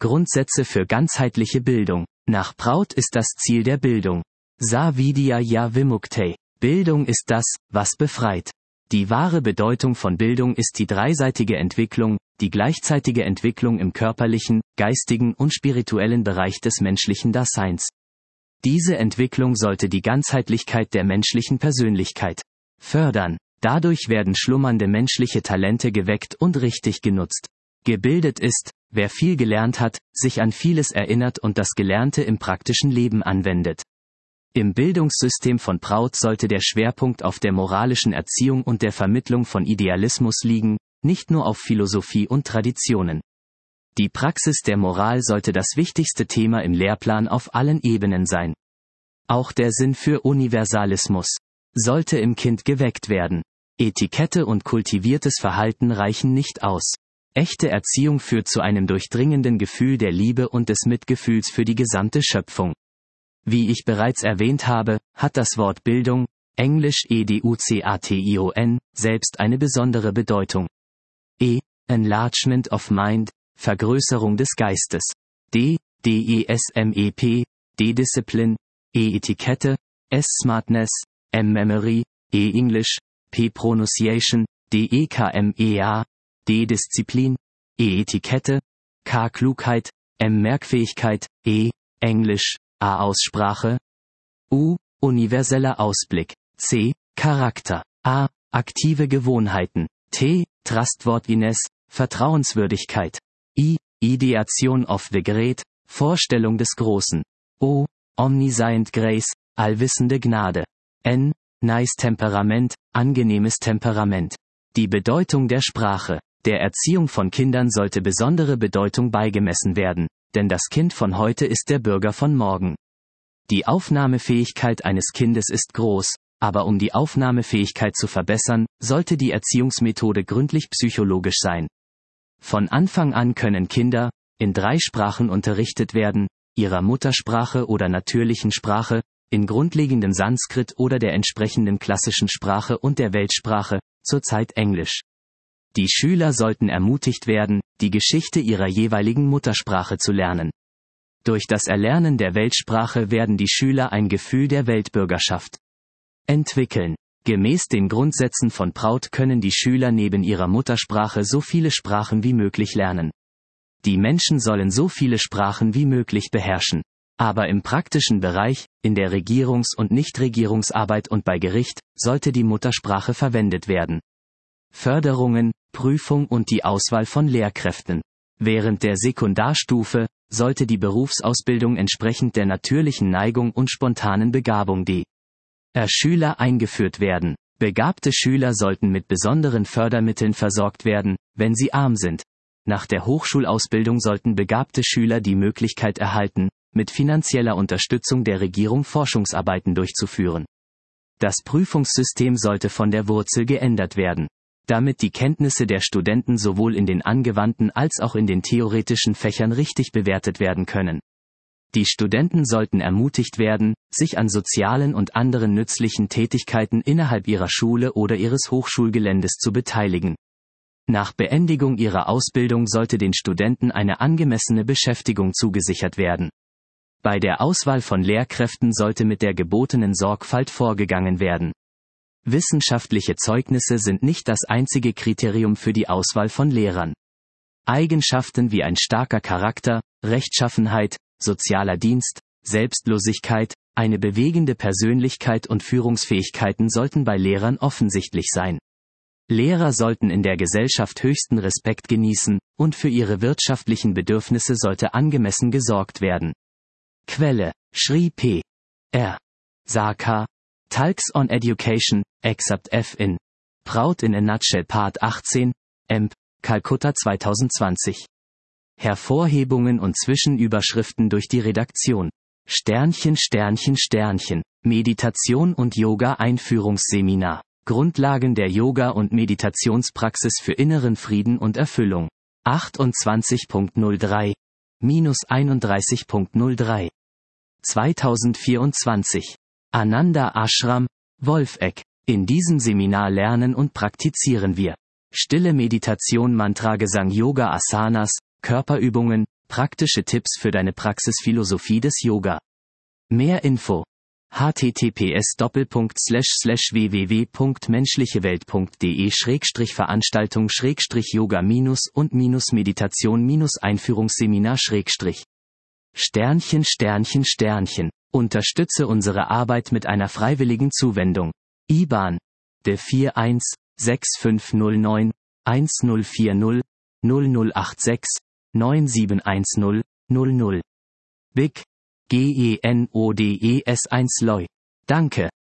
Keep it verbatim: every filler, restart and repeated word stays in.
Grundsätze für ganzheitliche Bildung. Nach Prout ist das Ziel der Bildung. Sa Vidya ya Vimukte. Bildung ist das, was befreit. Die wahre Bedeutung von Bildung ist die dreiseitige Entwicklung, die gleichzeitige Entwicklung im körperlichen, geistigen und spirituellen Bereich des menschlichen Daseins. Diese Entwicklung sollte die Ganzheitlichkeit der menschlichen Persönlichkeit fördern. Dadurch werden schlummernde menschliche Talente geweckt und richtig genutzt. Gebildet ist, wer viel gelernt hat, sich an vieles erinnert und das Gelernte im praktischen Leben anwendet. Im Bildungssystem von Prout sollte der Schwerpunkt auf der moralischen Erziehung und der Vermittlung von Idealismus liegen, nicht nur auf Philosophie und Traditionen. Die Praxis der Moral sollte das wichtigste Thema im Lehrplan auf allen Ebenen sein. Auch der Sinn für Universalismus sollte im Kind geweckt werden. Etikette und kultiviertes Verhalten reichen nicht aus. Echte Erziehung führt zu einem durchdringenden Gefühl der Liebe und des Mitgefühls für die gesamte Schöpfung. Wie ich bereits erwähnt habe, hat das Wort Bildung, Englisch Education, selbst eine besondere Bedeutung. E. Enlargement of Mind, Vergrößerung des Geistes. D. Desmep, D-Discipline, E-Etikette, S-Smartness, M-Memory, E-English, P-Pronunciation, D-E-K-M-E-A, D-Disziplin, E-Etikette, K-Klugheit, M-Merkfähigkeit, E. Englisch, A-Aussprache, U. Universeller Ausblick, C. Charakter, A. Aktive Gewohnheiten, T. Trustworthiness, Vertrauenswürdigkeit, I. Ideation of the Great, Vorstellung des Großen, O. Omniscient Grace, allwissende Gnade, N. Nice Temperament, angenehmes Temperament. Die Bedeutung der Sprache. Der Erziehung von Kindern sollte besondere Bedeutung beigemessen werden, denn das Kind von heute ist der Bürger von morgen. Die Aufnahmefähigkeit eines Kindes ist groß, aber um die Aufnahmefähigkeit zu verbessern, sollte die Erziehungsmethode gründlich psychologisch sein. Von Anfang an können Kinder in drei Sprachen unterrichtet werden, ihrer Muttersprache oder natürlichen Sprache, in grundlegendem Sanskrit oder der entsprechenden klassischen Sprache und der Weltsprache, zurzeit Englisch. Die Schüler sollten ermutigt werden, die Geschichte ihrer jeweiligen Muttersprache zu lernen. Durch das Erlernen der Weltsprache werden die Schüler ein Gefühl der Weltbürgerschaft entwickeln. Gemäß den Grundsätzen von Prout können die Schüler neben ihrer Muttersprache so viele Sprachen wie möglich lernen. Die Menschen sollen so viele Sprachen wie möglich beherrschen. Aber im praktischen Bereich, in der Regierungs- und Nichtregierungsarbeit und bei Gericht, sollte die Muttersprache verwendet werden. Förderungen, Prüfung und die Auswahl von Lehrkräften. Während der Sekundarstufe sollte die Berufsausbildung entsprechend der natürlichen Neigung und spontanen Begabung der Schüler eingeführt werden. Begabte Schüler sollten mit besonderen Fördermitteln versorgt werden, wenn sie arm sind. Nach der Hochschulausbildung sollten begabte Schüler die Möglichkeit erhalten, mit finanzieller Unterstützung der Regierung Forschungsarbeiten durchzuführen. Das Prüfungssystem sollte von der Wurzel geändert werden, damit die Kenntnisse der Studenten sowohl in den angewandten als auch in den theoretischen Fächern richtig bewertet werden können. Die Studenten sollten ermutigt werden, sich an sozialen und anderen nützlichen Tätigkeiten innerhalb ihrer Schule oder ihres Hochschulgeländes zu beteiligen. Nach Beendigung ihrer Ausbildung sollte den Studenten eine angemessene Beschäftigung zugesichert werden. Bei der Auswahl von Lehrkräften sollte mit der gebotenen Sorgfalt vorgegangen werden. Wissenschaftliche Zeugnisse sind nicht das einzige Kriterium für die Auswahl von Lehrern. Eigenschaften wie ein starker Charakter, Rechtschaffenheit, sozialer Dienst, Selbstlosigkeit, eine bewegende Persönlichkeit und Führungsfähigkeiten sollten bei Lehrern offensichtlich sein. Lehrer sollten in der Gesellschaft höchsten Respekt genießen, und für ihre wirtschaftlichen Bedürfnisse sollte angemessen gesorgt werden. Quelle: Shri P. R. Sarkar, Talks on Education, Excerpt F in Prout in a Nutshell Part achtzehn, E M P, Calcutta zweitausendzwanzig. Hervorhebungen und Zwischenüberschriften durch die Redaktion. Sternchen Sternchen Sternchen, Meditation und Yoga Einführungsseminar. Grundlagen der Yoga- und Meditationspraxis für inneren Frieden und Erfüllung. achtundzwanzig Punkt null drei einunddreißig Punkt null drei zweitausendvierundzwanzig. Ananda Ashram, Wolfegg. In diesem Seminar lernen und praktizieren wir stille Meditation, Mantragesang, Yoga Asanas, Körperübungen, Praktische Tipps für deine Praxisphilosophie des Yoga. Mehr Info. https doppelpunkt slash slash www punkt menschlichewelt punkt de schrägstrich Veranstaltung schrägstrich Yoga minus und minus Meditation minus Einführungsseminar schrägstrich Sternchen Sternchen Sternchen. Unterstütze unsere Arbeit mit einer freiwilligen Zuwendung. I B A N. D vier eins sechs fünf null neun eins null vier null null null acht sechs neun sieben eins null null null. B I C. G E N O D E S eins L O I. Danke.